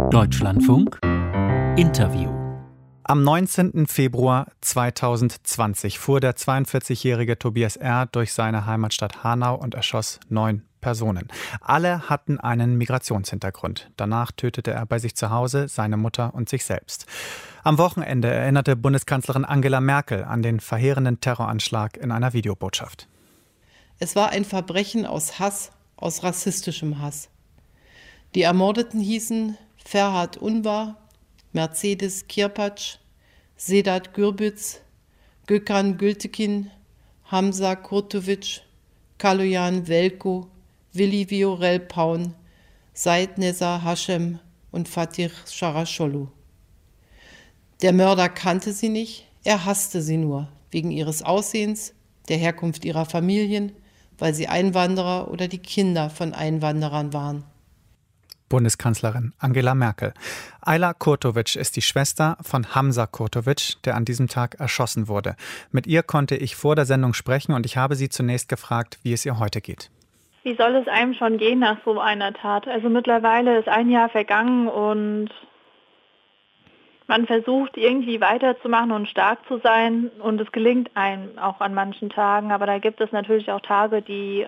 Deutschlandfunk Interview. Am 19. Februar 2020 fuhr der 42-jährige Tobias R. durch seine Heimatstadt Hanau und erschoss 9 Personen. Alle hatten einen Migrationshintergrund. Danach tötete er bei sich zu Hause seine Mutter und sich selbst. Am Wochenende erinnerte Bundeskanzlerin Angela Merkel an den verheerenden Terroranschlag in einer Videobotschaft. Es war ein Verbrechen aus Hass, aus rassistischem Hass. Die Ermordeten hießen Ferhat Unvar, Mercedes Kirpac, Sedat Gürbüz, Gökhan Gültekin, Hamza Kurtovic, Kaloyan Velko, Willi Viorel Paun, Said Neza Hashem und Fatih Sharaşoğlu. Der Mörder kannte sie nicht, er hasste sie nur, wegen ihres Aussehens, der Herkunft ihrer Familien, weil sie Einwanderer oder die Kinder von Einwanderern waren. Bundeskanzlerin Angela Merkel. Ayla Kurtovic ist die Schwester von Hamza Kurtovic, der an diesem Tag erschossen wurde. Mit ihr konnte ich vor der Sendung sprechen und ich habe sie zunächst gefragt, wie es ihr heute geht. Wie soll es einem schon gehen nach so einer Tat? Also mittlerweile ist ein Jahr vergangen und man versucht irgendwie weiterzumachen und stark zu sein und es gelingt einem auch an manchen Tagen, aber da gibt es natürlich auch Tage, die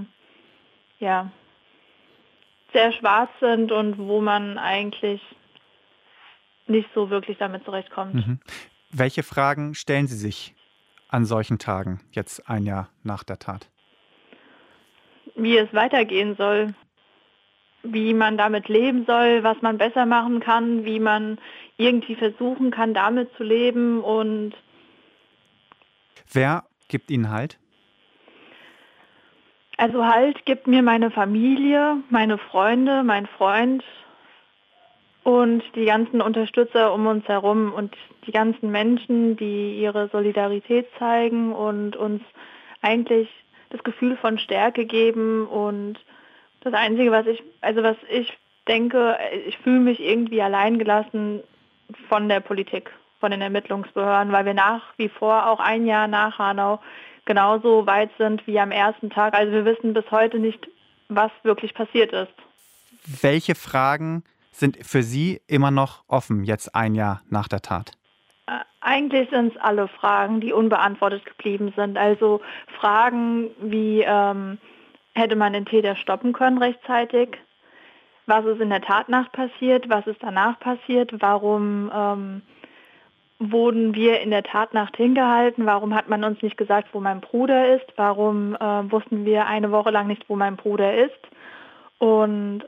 sehr schwarz sind und wo man eigentlich nicht so wirklich damit zurechtkommt. Mhm. Welche Fragen stellen Sie sich an solchen Tagen, jetzt ein Jahr nach der Tat? Wie es weitergehen soll, wie man damit leben soll, was man besser machen kann, wie man irgendwie versuchen kann, damit zu leben und... Wer gibt Ihnen Halt? Also Halt gibt mir meine Familie, meine Freunde, mein Freund und die ganzen Unterstützer um uns herum und die ganzen Menschen, die ihre Solidarität zeigen und uns eigentlich das Gefühl von Stärke geben. Und das Einzige, was ich denke, ich fühle mich irgendwie alleingelassen von der Politik, von den Ermittlungsbehörden, weil wir nach wie vor auch ein Jahr nach Hanau genauso weit sind wie am ersten Tag. Also wir wissen bis heute nicht, was wirklich passiert ist. Welche Fragen sind für Sie immer noch offen, jetzt ein Jahr nach der Tat? Eigentlich sind es alle Fragen, die unbeantwortet geblieben sind. Also Fragen wie, hätte man den Täter stoppen können rechtzeitig? Was ist in der Tatnacht passiert? Was ist danach passiert? Warum wurden wir in der Tatnacht hingehalten? Warum hat man uns nicht gesagt, wo mein Bruder ist? Warum wussten wir eine Woche lang nicht, wo mein Bruder ist? Und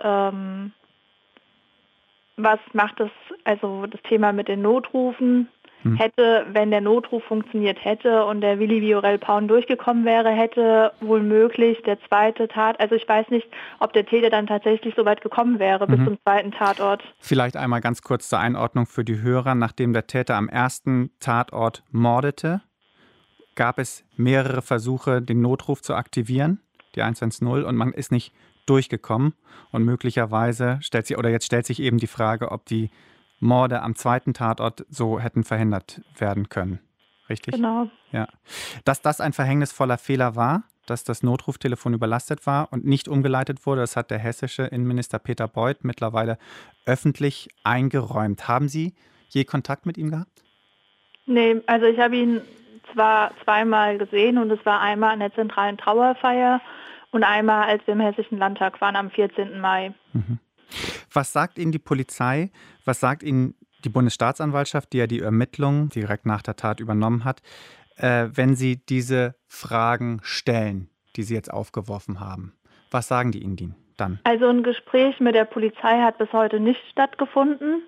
was macht das Thema mit den Notrufen? Hätte, wenn der Notruf funktioniert hätte und der Willi Viorel Paun durchgekommen wäre, hätte wohl möglich der zweite Tat, also ich weiß nicht, ob der Täter dann tatsächlich so weit gekommen wäre bis zum zweiten Tatort. Vielleicht einmal ganz kurz zur Einordnung für die Hörer. Nachdem der Täter am ersten Tatort mordete, gab es mehrere Versuche, den Notruf zu aktivieren, die 110, und man ist nicht durchgekommen. Und möglicherweise stellt sich eben die Frage, ob die Morde am zweiten Tatort so hätten verhindert werden können. Richtig? Genau. Ja. Dass das ein verhängnisvoller Fehler war, dass das Notruftelefon überlastet war und nicht umgeleitet wurde, das hat der hessische Innenminister Peter Beuth mittlerweile öffentlich eingeräumt. Haben Sie je Kontakt mit ihm gehabt? Nee, also ich habe ihn zwar zweimal gesehen und es war einmal an der zentralen Trauerfeier und einmal, als wir im Hessischen Landtag waren am 14. Mai. Mhm. Was sagt Ihnen die Polizei, was sagt Ihnen die Bundesstaatsanwaltschaft, die ja die Ermittlungen direkt nach der Tat übernommen hat, wenn Sie diese Fragen stellen, die Sie jetzt aufgeworfen haben? Was sagen die Ihnen dann? Also ein Gespräch mit der Polizei hat bis heute nicht stattgefunden.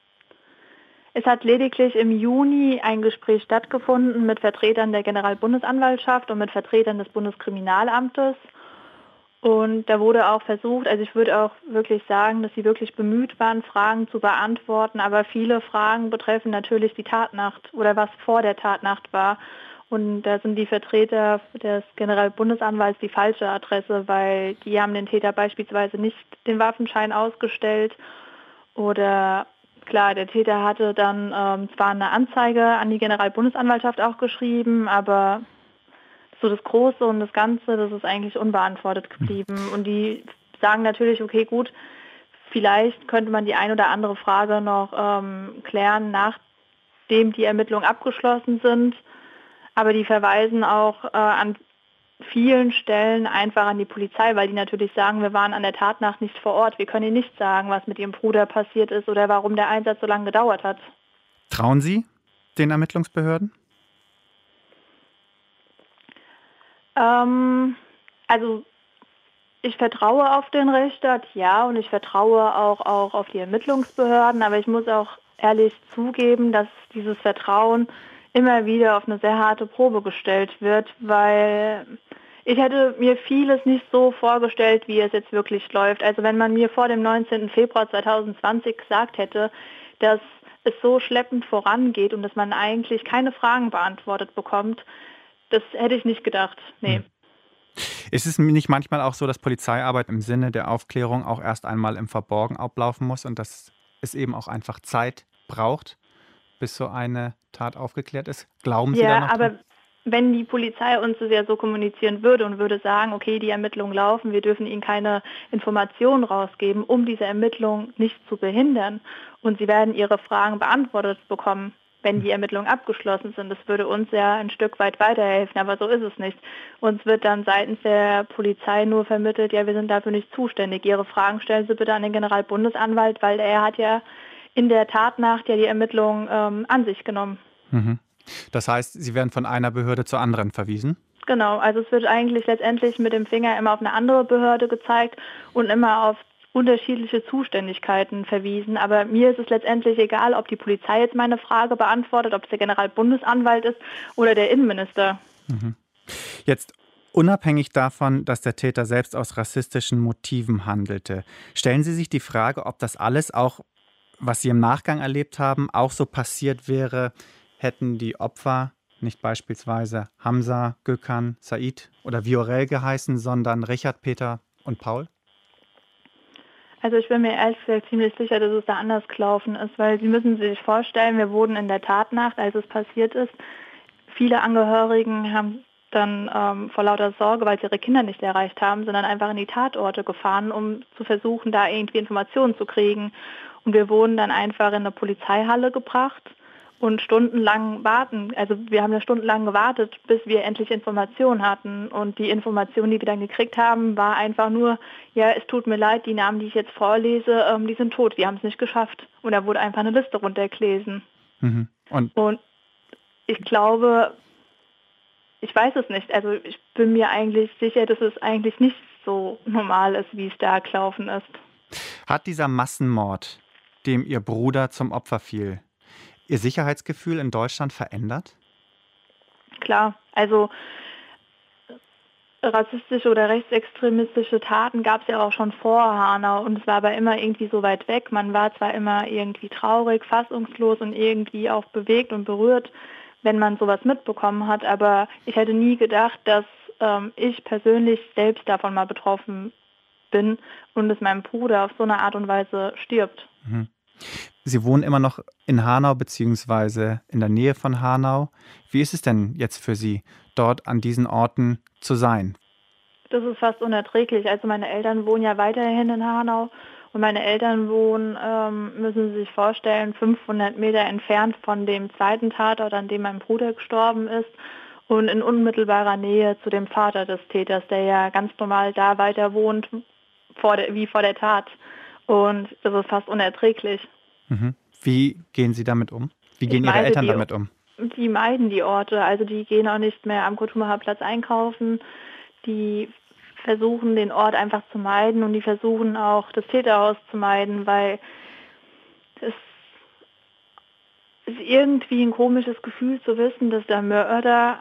Es hat lediglich im Juni ein Gespräch stattgefunden mit Vertretern der Generalbundesanwaltschaft und mit Vertretern des Bundeskriminalamtes. Und da wurde auch versucht, also ich würde auch wirklich sagen, dass sie wirklich bemüht waren, Fragen zu beantworten, aber viele Fragen betreffen natürlich die Tatnacht oder was vor der Tatnacht war. Und da sind die Vertreter des Generalbundesanwalts die falsche Adresse, weil die haben den Täter beispielsweise nicht den Waffenschein ausgestellt. Oder klar, der Täter hatte dann zwar eine Anzeige an die Generalbundesanwaltschaft auch geschrieben, aber so das Große und das Ganze, das ist eigentlich unbeantwortet geblieben. Und die sagen natürlich, okay, gut, vielleicht könnte man die ein oder andere Frage noch klären, nachdem die Ermittlungen abgeschlossen sind. Aber die verweisen auch an vielen Stellen einfach an die Polizei, weil die natürlich sagen, wir waren an der Tatnacht nicht vor Ort. Wir können Ihnen nicht sagen, was mit Ihrem Bruder passiert ist oder warum der Einsatz so lange gedauert hat. Trauen Sie den Ermittlungsbehörden? Also ich vertraue auf den Rechtsstaat, ja, und ich vertraue auch auf die Ermittlungsbehörden, aber ich muss auch ehrlich zugeben, dass dieses Vertrauen immer wieder auf eine sehr harte Probe gestellt wird, weil ich hätte mir vieles nicht so vorgestellt, wie es jetzt wirklich läuft. Also wenn man mir vor dem 19. Februar 2020 gesagt hätte, dass es so schleppend vorangeht und dass man eigentlich keine Fragen beantwortet bekommt, das hätte ich nicht gedacht. Nee. Ist es nicht manchmal auch so, dass Polizeiarbeit im Sinne der Aufklärung auch erst einmal im Verborgen ablaufen muss und dass es eben auch einfach Zeit braucht, bis so eine Tat aufgeklärt ist? Glauben Sie da noch Ja, dran? aber wenn die Polizei uns das ja so kommunizieren würde und würde sagen, okay, die Ermittlungen laufen, wir dürfen ihnen keine Informationen rausgeben, um diese Ermittlungen nicht zu behindern und sie werden ihre Fragen beantwortet bekommen, wenn die Ermittlungen abgeschlossen sind. Das würde uns ja ein Stück weit weiterhelfen, aber so ist es nicht. Uns wird dann seitens der Polizei nur vermittelt, ja, wir sind dafür nicht zuständig. Ihre Fragen stellen Sie bitte an den Generalbundesanwalt, weil er hat ja in der Tatnacht ja die Ermittlungen an sich genommen. Mhm. Das heißt, Sie werden von einer Behörde zur anderen verwiesen? Genau, also es wird eigentlich letztendlich mit dem Finger immer auf eine andere Behörde gezeigt und immer auf unterschiedliche Zuständigkeiten verwiesen. Aber mir ist es letztendlich egal, ob die Polizei jetzt meine Frage beantwortet, ob es der Generalbundesanwalt ist oder der Innenminister. Jetzt unabhängig davon, dass der Täter selbst aus rassistischen Motiven handelte, stellen Sie sich die Frage, ob das alles auch, was Sie im Nachgang erlebt haben, auch so passiert wäre, hätten die Opfer nicht beispielsweise Hamza, Gökhan, Said oder Viorel geheißen, sondern Richard, Peter und Paul? Also ich bin mir ehrlich gesagt ziemlich sicher, dass es da anders gelaufen ist, weil Sie müssen sich vorstellen, wir wurden in der Tatnacht, als es passiert ist, viele Angehörigen haben dann vor lauter Sorge, weil sie ihre Kinder nicht erreicht haben, sondern einfach in die Tatorte gefahren, um zu versuchen, da irgendwie Informationen zu kriegen. Und wir wurden dann einfach in eine Polizeihalle gebracht und stundenlang warten. Also wir haben ja stundenlang gewartet, bis wir endlich Informationen hatten. Und die Information, die wir dann gekriegt haben, war einfach nur, ja, es tut mir leid, die Namen, die ich jetzt vorlese, die sind tot, die haben es nicht geschafft. Und da wurde einfach eine Liste runtergelesen. Mhm. Und Und ich glaube, ich weiß es nicht. Also ich bin mir eigentlich sicher, dass es eigentlich nicht so normal ist, wie es da gelaufen ist. hat dieser Massenmord, dem Ihr Bruder zum Opfer fiel, Ihr Sicherheitsgefühl in Deutschland verändert? Klar, also rassistische oder rechtsextremistische Taten gab es ja auch schon vor Hanau und es war aber immer irgendwie so weit weg. Man war zwar immer irgendwie traurig, fassungslos und irgendwie auch bewegt und berührt, wenn man sowas mitbekommen hat, aber ich hätte nie gedacht, dass ich persönlich selbst davon mal betroffen bin und dass mein Bruder auf so eine Art und Weise stirbt. Mhm. Sie wohnen immer noch in Hanau bzw. in der Nähe von Hanau. Wie ist es denn jetzt für Sie, dort an diesen Orten zu sein? Das ist fast unerträglich. Also meine Eltern wohnen ja weiterhin in Hanau und meine Eltern wohnen, müssen Sie sich vorstellen, 500 Meter entfernt von dem zweiten Tatort, an dem mein Bruder gestorben ist und in unmittelbarer Nähe zu dem Vater des Täters, der ja ganz normal da weiter wohnt wie vor der Tat. Und das ist fast unerträglich. Mhm. Wie gehen Sie damit um? Wie gehen Ich Ihre meide Eltern damit um? die meiden die Orte, also die gehen auch nicht mehr am Kutschmacher Platz einkaufen. Die versuchen den Ort einfach zu meiden und die versuchen auch das Täterhaus zu meiden, weil es ist irgendwie ein komisches Gefühl zu wissen, dass der Mörder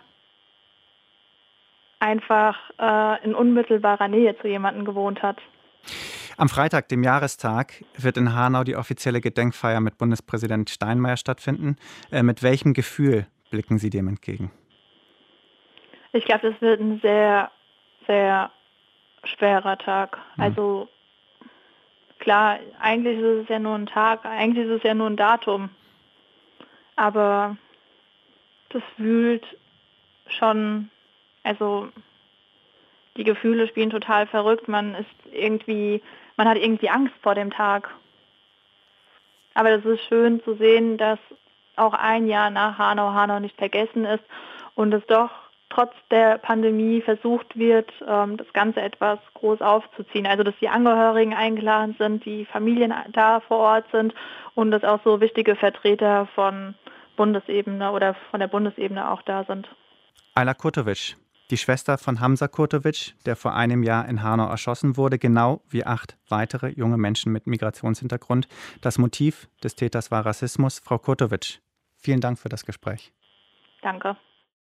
einfach in unmittelbarer Nähe zu jemandem gewohnt hat. Am Freitag, dem Jahrestag, wird in Hanau die offizielle Gedenkfeier mit Bundespräsident Steinmeier stattfinden. Mit welchem Gefühl blicken Sie dem entgegen? Ich glaube, das wird ein sehr, sehr schwerer Tag. Also klar, eigentlich ist es ja nur ein Tag, eigentlich ist es ja nur ein Datum. Aber das wühlt schon, also die Gefühle spielen total verrückt. Man ist irgendwie man hat irgendwie Angst vor dem Tag. Aber das ist schön zu sehen, dass auch ein Jahr nach Hanau nicht vergessen ist und es doch trotz der Pandemie versucht wird, das Ganze etwas groß aufzuziehen. Also dass die Angehörigen eingeladen sind, die Familien da vor Ort sind und dass auch so wichtige Vertreter von Bundesebene oder von der Bundesebene auch da sind. Ayla Kurtovic, die Schwester von Hamza Kurtovic, der vor einem Jahr in Hanau erschossen wurde, genau wie 8 weitere junge Menschen mit Migrationshintergrund. Das Motiv des Täters war Rassismus. Frau Kurtovic, vielen Dank für das Gespräch. Danke.